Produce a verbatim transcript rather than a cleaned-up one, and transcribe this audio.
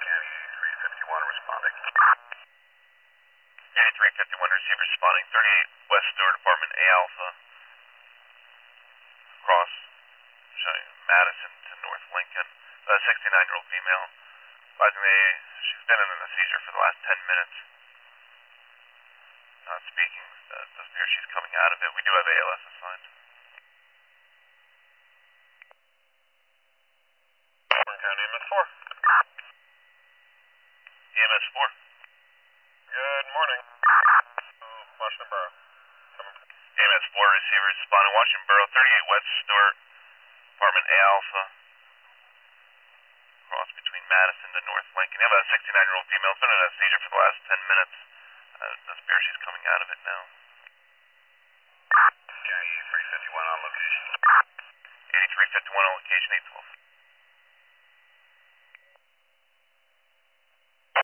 County eighty-three fifty-one responding. eighty-three fifty-one receiver responding, thirty-eight West Stewart Apartment A Alpha, cross showing Madison to North Lincoln. A sixty-nine-year-old female. Advising me, she's been in a seizure for the last ten minutes. Not speaking, uh, doesn't appear she's coming out of it. We do have A L S assigned. Warren County E M S four. E M S four. Good morning. Washington Borough. E M S four receiver responding, Washington Borough, thirty-eight West Stewart Apartment A Alpha, cross between Madison to North Lincoln. You have a sixty-nine-year-old female, been in a seizure for the last ten minutes. Uh, it doesn't appear she's coming out of it now. County eighty-three fifty-one on location. eighty-three fifty-one on location, eight twelve.